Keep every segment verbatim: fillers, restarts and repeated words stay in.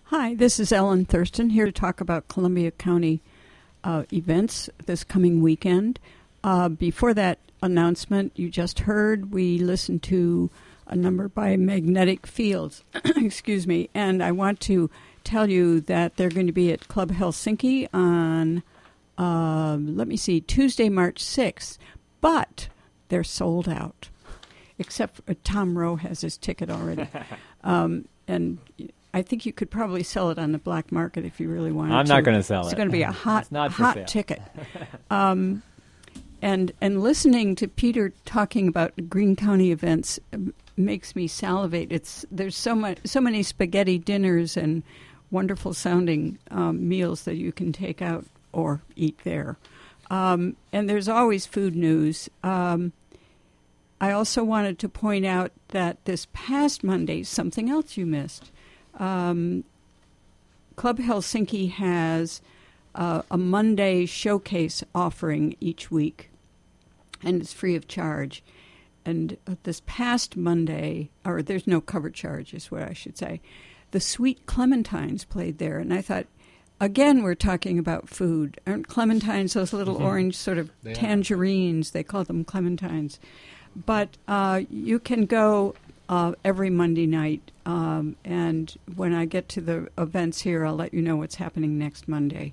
Hi, this is Ellen Thurston here to talk about Columbia County uh, events this coming weekend. Uh, before that announcement you just heard, we listened to a number by Magnetic Fields, excuse me, and I want to tell you that they're going to be at Club Helsinki on, uh, let me see, Tuesday, March sixth, but they're sold out, except for, uh, Tom Rowe has his ticket already. um, and I think you could probably sell it on the black market if you really wanted to. I'm not going to sell it's it. It's going to be a hot, not hot ticket. Um, and and listening to Peter talking about Greene County events makes me salivate. It's there's so much, so many spaghetti dinners and wonderful sounding um, meals that you can take out or eat there. Um, and there's always food news. Um, I also wanted to point out that this past Monday, something else you missed. Um, Club Helsinki has uh, a Monday showcase offering each week, and it's free of charge. And uh, this past Monday, or there's no cover charge is what I should say, the Sweet Clementines played there. And I thought, again, we're talking about food. Aren't clementines those little mm-hmm. orange sort of they tangerines? Are. They call them clementines. But uh, you can go uh, every Monday night. Um, and when I get to the events here, I'll let you know what's happening next Monday.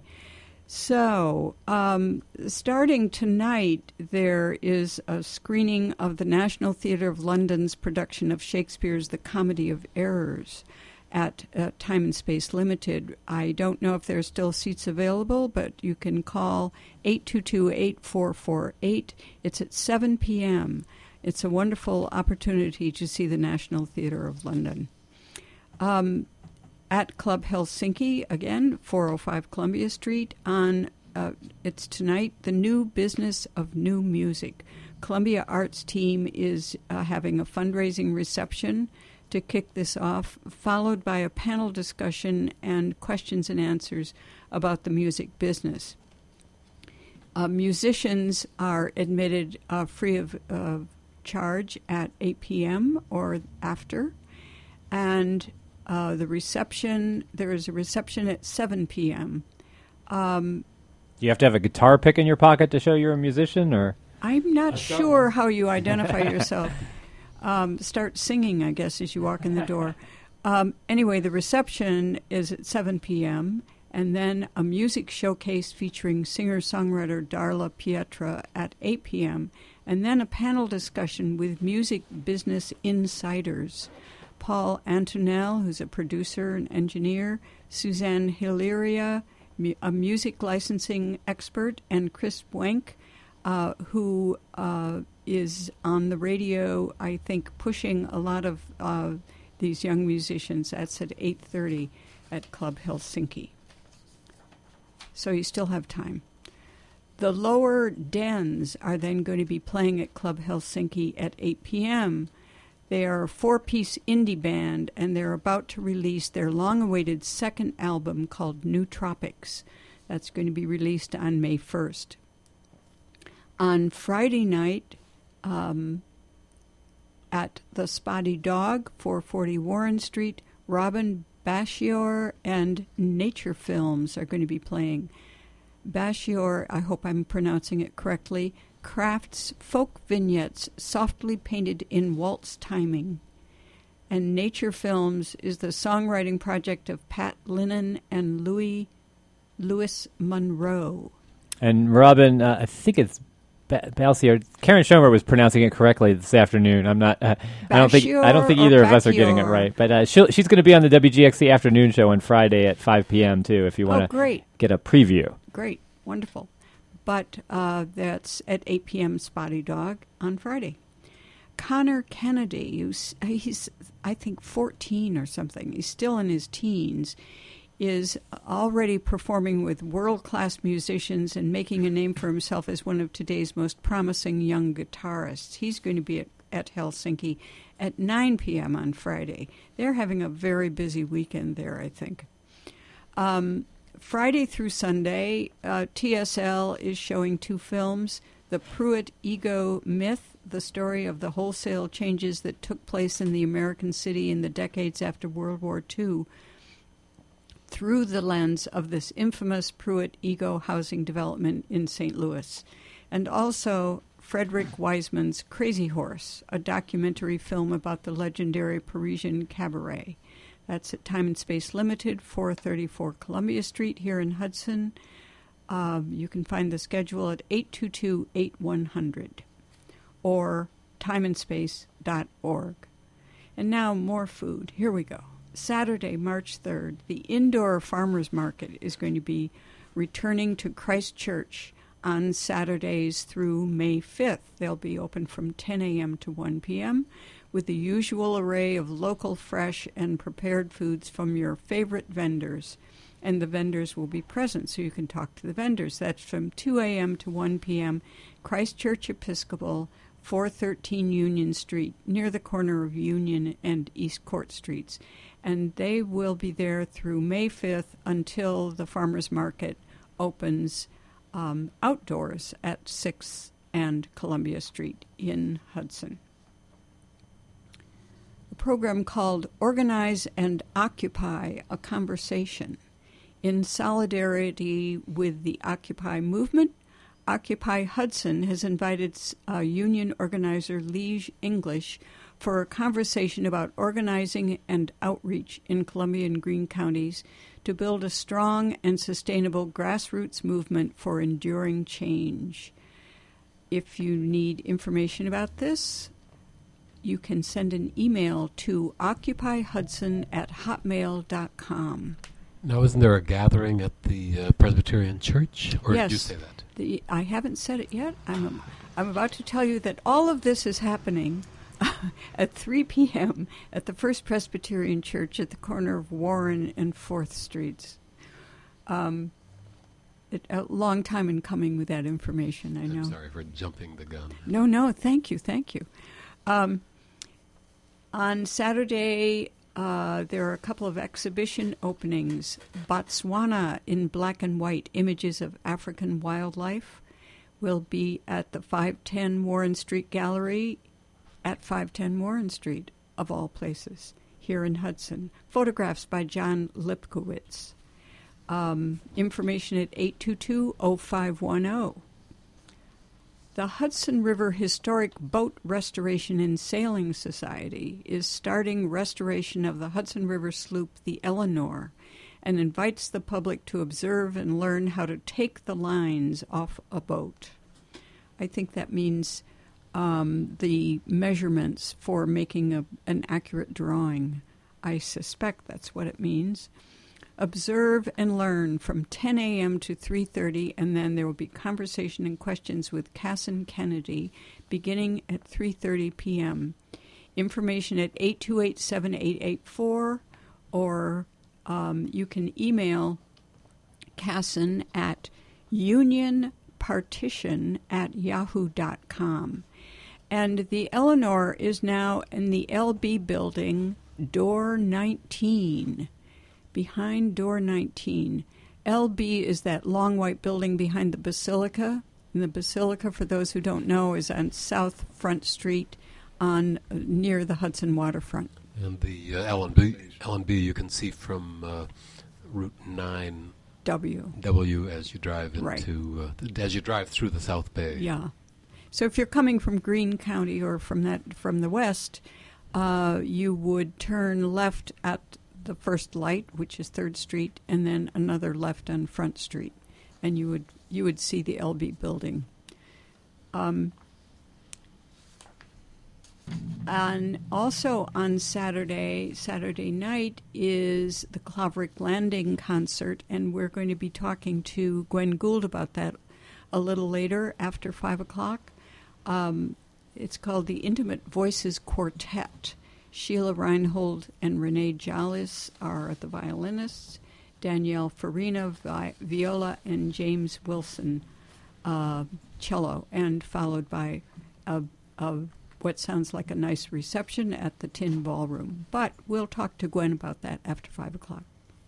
So, um, starting tonight, there is a screening of the National Theatre of London's production of Shakespeare's The Comedy of Errors at uh, Time and Space Limited. I don't know if there's still seats available, but you can call eight two two, eight four four eight. It's at seven p.m. It's a wonderful opportunity to see the National Theatre of London. Um, at Club Helsinki, again, four oh five Columbia Street, on uh, it's tonight, The New Business of New Music. Columbia Arts team is uh, having a fundraising reception to kick this off, followed by a panel discussion and questions and answers about the music business. Uh, musicians are admitted uh, free of uh, charge at eight p.m. or after, and uh, the reception, there is a reception at seven p.m. Um, Do you have to have a guitar pick in your pocket to show you're a musician, or? I'm not sure how you identify yourself. Um, start singing, I guess, as you walk in the door. Um, anyway, the reception is at seven p.m., and then a music showcase featuring singer-songwriter Darla Pietra at eight p.m., and then a panel discussion with music business insiders. Paul Antonell, who's a producer and engineer, Suzanne Hilaria, mu- a music licensing expert, and Chris Wenk, uh, who uh, is on the radio, I think, pushing a lot of uh, these young musicians. That's at eight thirty at Club Helsinki. So you still have time. The Lower Dens are then going to be playing at Club Helsinki at eight p.m. They are a four-piece indie band, and they're about to release their long-awaited second album called New Tropics. That's going to be released on May first. On Friday night, um, at the Spotty Dog, four forty Warren Street, Robin Bashior and Nature Films are going to be playing. Bashior, I hope I'm pronouncing it correctly, crafts folk vignettes softly painted in waltz timing. And Nature Films is the songwriting project of Pat Linnan and Louis Louis Monroe. And Robin, uh, I think it's ba- Balsier. Karen Schomer was pronouncing it correctly this afternoon. I'm not. Uh, I don't think. I don't think either of us are getting it right. But uh, she'll, she's going to be on the W G X C afternoon show on Friday at five p.m. too. If you want to oh, get a preview. Great, wonderful. But uh, that's at eight p.m. Spotty Dog on Friday. Connor Kennedy, who's, he's, I think, fourteen or something. He's still in his teens, is already performing with world-class musicians and making a name for himself as one of today's most promising young guitarists. He's going to be at, at Helsinki at nine p.m. on Friday. They're having a very busy weekend there, I think. Um, Friday through Sunday, uh, T S L is showing two films, The Pruitt Ego Myth, the story of the wholesale changes that took place in the American city in the decades after World War Two, through the lens of this infamous Pruitt-Ego housing development in Saint Louis. And also Frederick Wiseman's Crazy Horse, a documentary film about the legendary Parisian cabaret. That's at Time and Space Limited, four thirty-four Columbia Street here in Hudson. Uh, you can find the schedule at eight two two, eight one zero zero or time and space dot org. And now more food. Here we go. Saturday, March third, the indoor farmers market is going to be returning to Christ Church on Saturdays through May fifth. They'll be open from ten a.m. to one p.m. with the usual array of local, fresh, and prepared foods from your favorite vendors. And the vendors will be present, so you can talk to the vendors. That's from two a.m. to one p.m., Christ Church Episcopal, four thirteen Union Street, near the corner of Union and East Court Streets. And they will be there through May fifth until the farmers market opens um, outdoors at sixth and Columbia Street in Hudson. A program called Organize and Occupy a Conversation. In solidarity with the Occupy movement, Occupy Hudson has invited uh, union organizer Lige English for a conversation about organizing and outreach in Columbia and Greene counties to build a strong and sustainable grassroots movement for enduring change. If you need information about this, you can send an email to occupy hudson at hotmail dot com. Now, isn't there a gathering at the uh, Presbyterian Church? Or yes, did you say that? The, I haven't said it yet. I'm, I'm about to tell you that all of this is happening at three p.m. at the First Presbyterian Church at the corner of Warren and fourth Streets. Um, it, a long time in coming with that information, I know. I'm sorry for jumping the gun. No, no, thank you, thank you. Um, on Saturday, uh, there are a couple of exhibition openings. Botswana in black and white, images of African wildlife, will be at the five ten Warren Street Gallery at five ten Warren Street, of all places, here in Hudson. Photographs by John Lipkowitz. Um, information at eight two two, oh five one oh. The Hudson River Historic Boat Restoration and Sailing Society is starting restoration of the Hudson River sloop, the Eleanor, and invites the public to observe and learn how to take the lines off a boat. I think that means um, the measurements for making a, an accurate drawing. I suspect that's what it means. Observe and learn from ten a.m. to three thirty, and then there will be conversation and questions with Casson Kennedy beginning at three thirty p.m. Information at eight two eight, seven eight eight four, or um, you can email Casson at unionpartition at yahoo dot com. And the Eleanor is now in the L B building, door nineteen. Behind door nineteen. L B is that long white building behind the Basilica. And the Basilica, for those who don't know, is on South Front Street on uh, near the Hudson waterfront. And the uh, L and B, L and B you can see from uh, Route nine W. W as you drive into right. uh, as you drive through the South Bay. Yeah. So if you're coming from Greene County or from that from the west, uh, you would turn left at the first light, which is third Street, and then another left on Front Street, and you would you would see the L B building. Um, and also on Saturday, Saturday night is the Claverick Landing concert, and we're going to be talking to Gwen Gould about that a little later after five o'clock. Um, it's called the Intimate Voices Quartet. Sheila Reinhold and Renee Jollis are the violinists, Danielle Farina, vi- viola, and James Wilson, uh, cello, and followed by a, a, what sounds like a nice reception at the Tin Ballroom. But we'll talk to Gwen about that after five o'clock.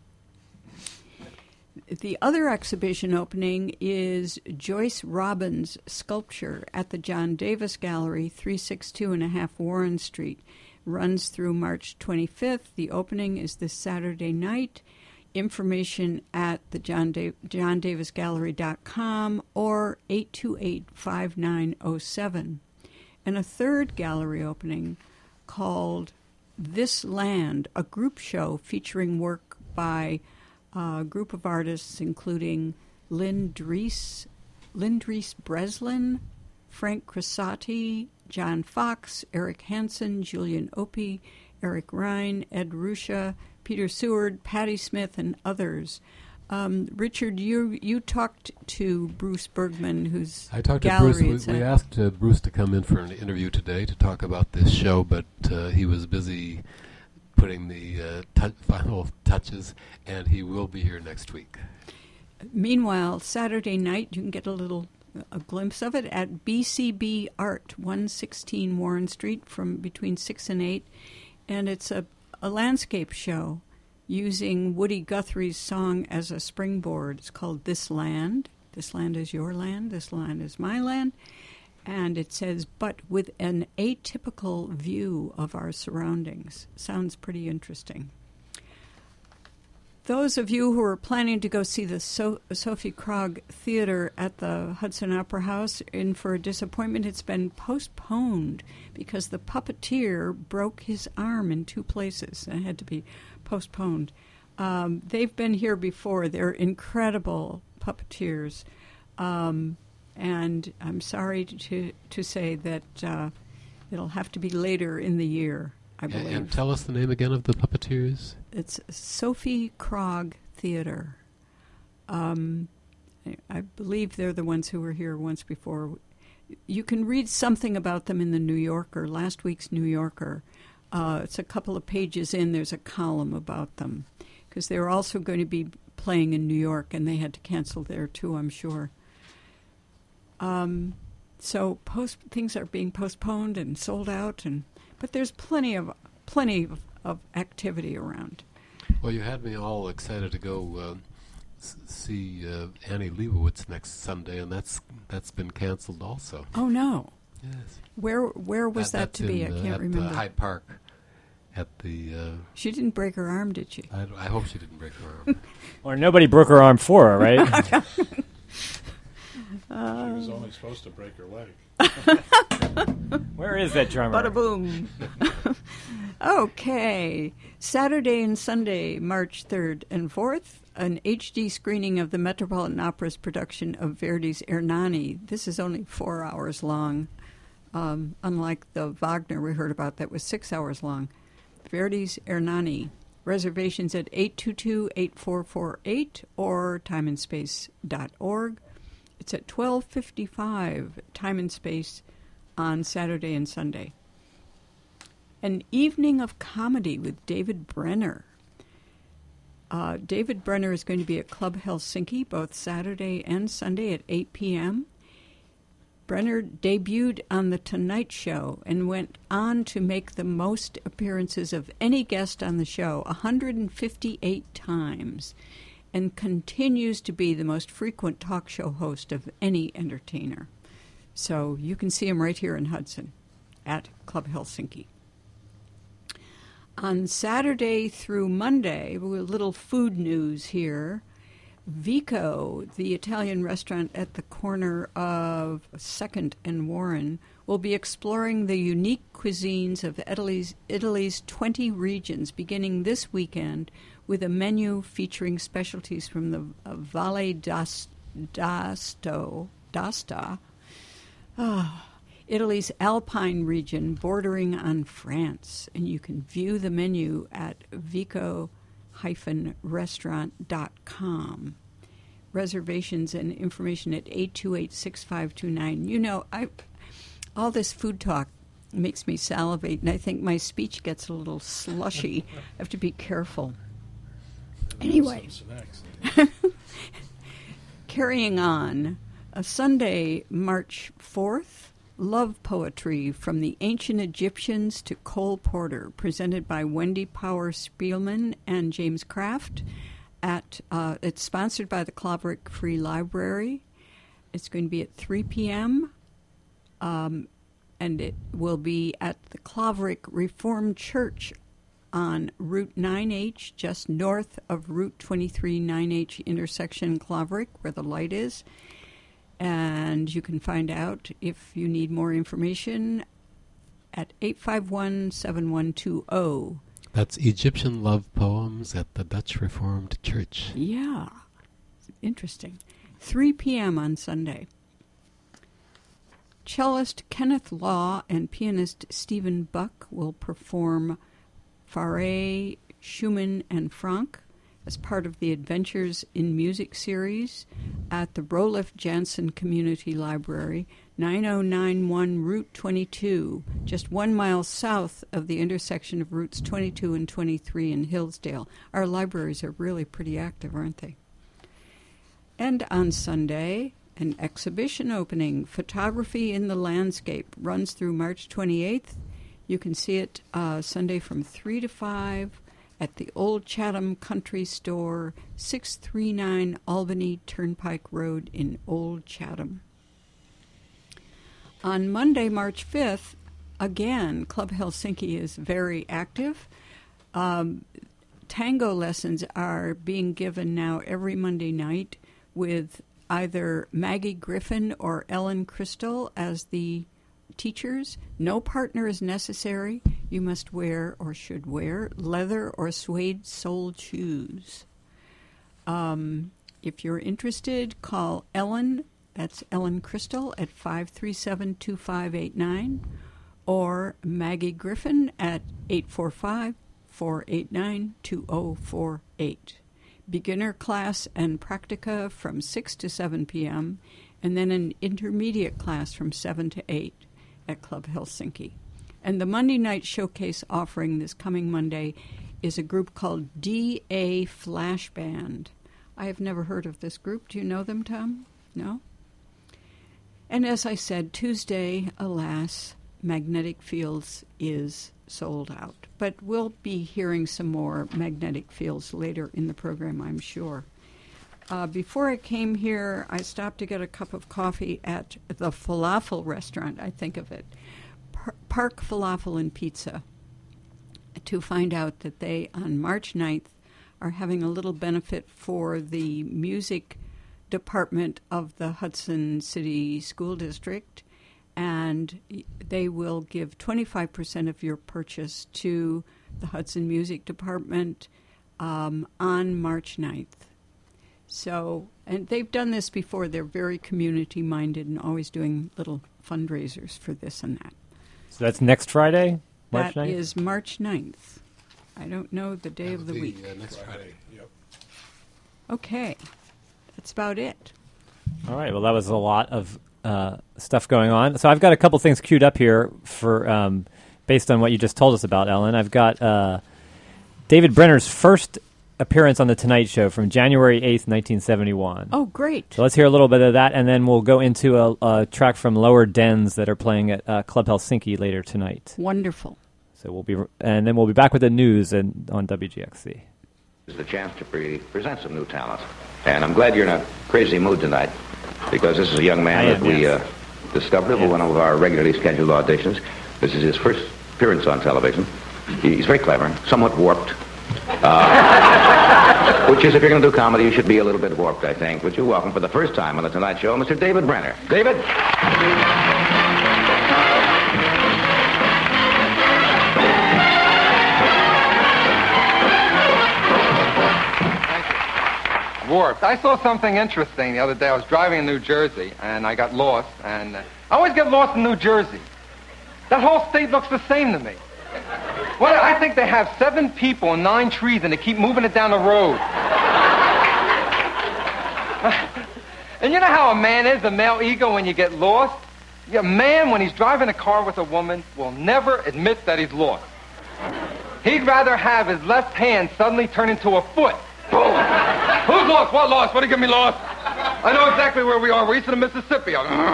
The other exhibition opening is Joyce Robbins' sculpture at the John Davis Gallery, three sixty-two and a half Warren Street. Runs through March twenty-fifth. The opening is this Saturday night. information at the John, da- john davis gallery dot com or eight two eight, five nine zero seven. And a third gallery opening called This Land, a group show featuring work by a group of artists including Lynn Dries, Lynn Dries Breslin, Frank Cressati, John Fox, Eric Hansen, Julian Opie, Eric Rhine, Ed Ruscha, Peter Seward, Patti Smith, and others. Um, Richard, you you talked to Bruce Bergman, who's I talked to Bruce. We, we asked uh, Bruce to come in for an interview today to talk about this show, but uh, he was busy putting the uh, t- final touches, and he will be here next week. Meanwhile, Saturday night, you can get a little a glimpse of it at B C B Art, one sixteen Warren Street, from between six and eight, and it's a, a landscape show using Woody Guthrie's song as a springboard. It's called This Land. This land is your land. This land is my land. And it says, but with an atypical view of our surroundings. Sounds pretty interesting. Those of you who are planning to go see the so- Sophie Krog Theater at the Hudson Opera House, in for a disappointment, it's been postponed because the puppeteer broke his arm in two places and had to be postponed. Um, they've been here before. They're incredible puppeteers. Um, and I'm sorry to to say that uh, it'll have to be later in the year, I believe. And, and tell us the name again of the puppeteers. It's Sophie Krog Theater. Um, I, I believe they're the ones who were here once before. You can read something about them in the New Yorker, last week's New Yorker. Uh, it's a couple of pages in. There's a column about them because they're also going to be playing in New York, and they had to cancel there too, I'm sure. Um, so post things are being postponed and sold out, and but there's plenty of plenty of, of activity around. Well, you had me all excited to go uh, s- see uh, Annie Leibovitz next Sunday, and that's that's been canceled also. Oh no! Yes. Where where was that, that to be? in, I uh, can't at remember. Uh, Hyde Park. At the. Uh, she didn't break her arm, did she? I, I hope she didn't break her arm. Or nobody broke her arm for her, right? uh, she was only supposed to break her leg. Where is that drummer? Bada boom. Okay. Saturday and Sunday, March third and fourth, an H D screening of the Metropolitan Opera's production of Verdi's Ernani. This is only four hours long, um, unlike the Wagner we heard about that was six hours long. Verdi's Ernani. Reservations at eight two two, eight four four eight or time and space dot org. It's at twelve fifty-five, Time and Space, on Saturday and Sunday. An evening of comedy with David Brenner. Uh, David Brenner is going to be at Club Helsinki both Saturday and Sunday at eight p.m. Brenner debuted on The Tonight Show and went on to make the most appearances of any guest on the show, one hundred fifty-eight times, and continues to be the most frequent talk show host of any entertainer. So you can see him right here in Hudson at Club Helsinki. On Saturday through Monday, a little food news here. Vico, the Italian restaurant at the corner of second and Warren, will be exploring the unique cuisines of Italy's, Italy's twenty regions, beginning this weekend with a menu featuring specialties from the uh, Valle d'Asto, d'Asta, oh, Italy's Alpine region bordering on France. And you can view the menu at vico restaurant dot com. Reservations and information at eight two eight, six five two nine. You know, I all this food talk makes me salivate, and I think my speech gets a little slushy. I have to be careful. Anyway, carrying on, a Sunday, March fourth, Love Poetry from the Ancient Egyptians to Cole Porter, presented by Wendy Power Spielman and James Kraft. At uh, it's sponsored by the Claverick Free Library. It's going to be at three p.m., um, and it will be at the Claverick Reformed Church on Route nine H, just north of Route twenty-three nine H intersection Claverick, where the light is. And you can find out if you need more information at eight five one, seven one two zero. That's Egyptian Love Poems at the Dutch Reformed Church. Yeah, interesting. three p.m. on Sunday. Cellist Kenneth Law and pianist Stephen Buck will perform Fauré, Schumann, and Franck as part of the Adventures in Music series at the Broliff Jansen Community Library, nine oh nine one Route twenty-two, just one mile south of the intersection of Routes twenty-two and twenty-three in Hillsdale. Our libraries are really pretty active, aren't they? And on Sunday, an exhibition opening, Photography in the Landscape, runs through March twenty-eighth. You can see it uh, Sunday from three to five at the Old Chatham Country Store, six thirty-nine Albany Turnpike Road in Old Chatham. On Monday, March fifth, again, Club Helsinki is very active. Um, tango lessons are being given now every Monday night with either Maggie Griffin or Ellen Crystal as the teachers. No partner is necessary. You must wear or should wear leather or suede soled shoes. Um, if you're interested, call Ellen, that's Ellen Crystal, at five three seven, two five eight nine, or Maggie Griffin at eight four five, four eight nine, two oh four eight. Beginner class and practica from six to seven p.m., and then an intermediate class from seven to eight at Club Helsinki. And the Monday night showcase offering this coming Monday is a group called D A Flash Band. I have never heard of this group. Do you know them, Tom? No? And as I said, Tuesday, alas, Magnetic Fields is sold out. But we'll be hearing some more Magnetic Fields later in the program, I'm sure. Uh, before I came here, I stopped to get a cup of coffee at the Falafel restaurant, I think of it, Par- Park Falafel and Pizza, to find out that they, on March ninth, are having a little benefit for the music department of the Hudson City School District, and they will give twenty-five percent of your purchase to the Hudson Music Department um, on March ninth. So, and they've done this before. They're very community-minded and always doing little fundraisers for this and that. So that's next Friday, March That ninth? is March ninth. I don't know the day That of the would be, week. Uh, next Friday. Friday. Yep. Okay. That's about it. All right. Well, that was a lot of uh, stuff going on. So I've got a couple things queued up here for um, based on what you just told us about, Ellen. I've got uh, David Brenner's first appearance on The Tonight Show from January eighth, nineteen seventy-one. Oh, great. So let's hear a little bit of that, and then we'll go into a, a track from Lower Dens that are playing at uh, Club Helsinki later tonight. Wonderful. So we'll be, and then we'll be back with the news and on W G X C. It's the chance to pre- present some new talent, and I'm glad you're in a crazy mood tonight, because this is a young man I that am, we yes. uh, discovered over one of our regularly scheduled auditions. This is his first appearance on television. He's very clever, somewhat warped. Uh, which is, if you're going to do comedy, you should be a little bit warped, I think. But you're welcome for the first time on The Tonight Show, Mister David Brenner. David? Warped. I saw something interesting the other day. I was driving in New Jersey, and I got lost. And uh, I always get lost in New Jersey. That whole state looks the same to me. Well, I think they have seven people and nine trees, and they keep moving it down the road. And you know how a man is, a male ego, when you get lost? A man, when he's driving a car with a woman, will never admit that he's lost. He'd rather have his left hand suddenly turn into a foot. Boom! Who's lost? What lost? What do you get me lost? I know exactly where we are. We're east of the Mississippi.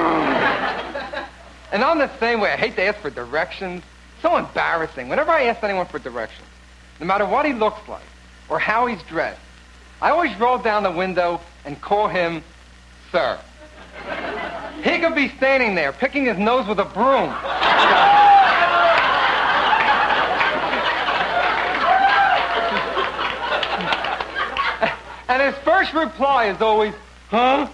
And I'm the same way. I hate to ask for directions. So embarrassing. Whenever I ask anyone for directions, no matter what he looks like or how he's dressed, I always roll down the window and call him sir. He could be standing there picking his nose with a broom. And his first reply is always, huh?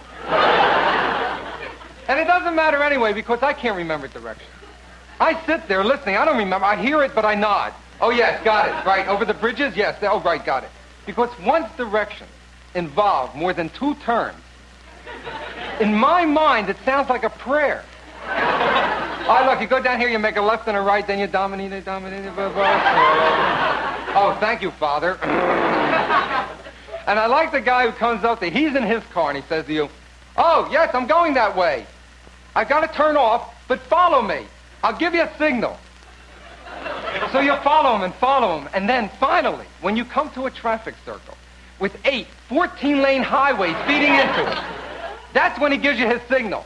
And it doesn't matter anyway, because I can't remember directions. I sit there listening. I don't remember. I hear it, but I nod. Oh, yes, got it. Right. Over the bridges? Yes. Oh, right, got it. Because once directions involve more than two turns, in my mind, it sounds like a prayer. Oh, look, you go down here, you make a left and a right, then you dominate, dominate, blah, blah. Oh, thank you, Father. And I like the guy who comes up there. He's in his car, and he says to you, oh, yes, I'm going that way. I've got to turn off, but follow me. I'll give you a signal. So you follow him and follow him. And then, finally, when you come to a traffic circle with eight fourteen-lane highways feeding into it, that's when he gives you his signal.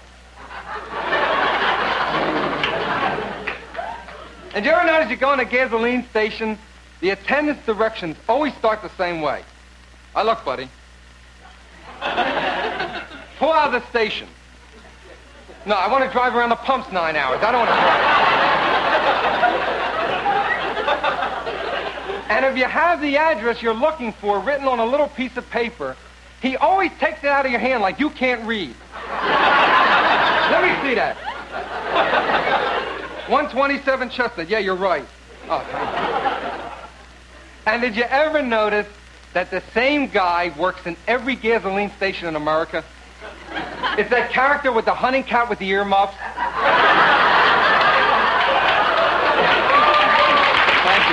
And you ever notice you go in a gasoline station, the attendant's directions always start the same way. I look, buddy. Pull out of the station. No, I want to drive around the pumps nine hours. I don't want to drive. And if you have the address you're looking for written on a little piece of paper, he always takes it out of your hand like you can't read. Let me see that. one twenty-seven Chestnut. Yeah, you're right. Oh, thank you. And did you ever notice that the same guy works in every gasoline station in America? It's that character with the hunting cap with the earmuffs. Thank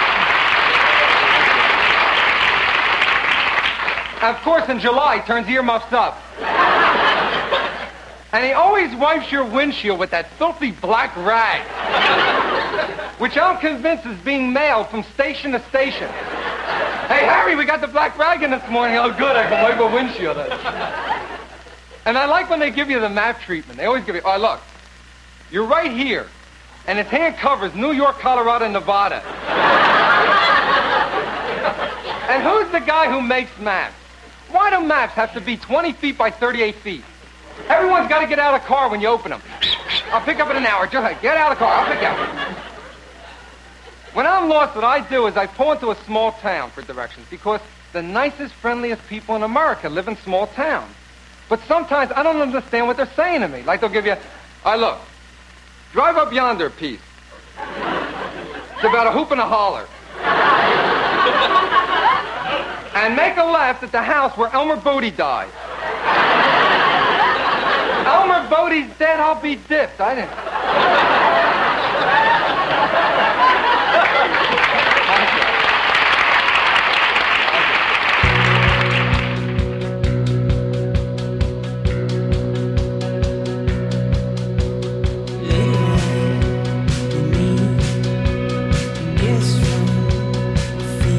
you. And of course, in July, he turns the earmuffs up. And he always wipes your windshield with that filthy black rag, which I'm convinced is being mailed from station to station. Hey, Harry, we got the black rag in this morning. Oh, good, I can wipe my windshield. And I like when they give you the map treatment. They always give you, oh, look, you're right here, and its hand covers New York, Colorado, and Nevada. And who's the guy who makes maps? Why do maps have to be twenty feet by thirty-eight feet? Everyone's got to get out of the car when you open them. I'll pick up in an hour. Just get out of the car. I'll pick up. When I'm lost, what I do is I pull into a small town for directions, because the nicest, friendliest people in America live in small towns. But sometimes I don't understand what they're saying to me. Like they'll give you, I look, drive up yonder a piece. It's about a hoop and a holler. And make a left at the house where Elmer Bodie died. Elmer Bodie's dead, I'll be dipped. I didn't.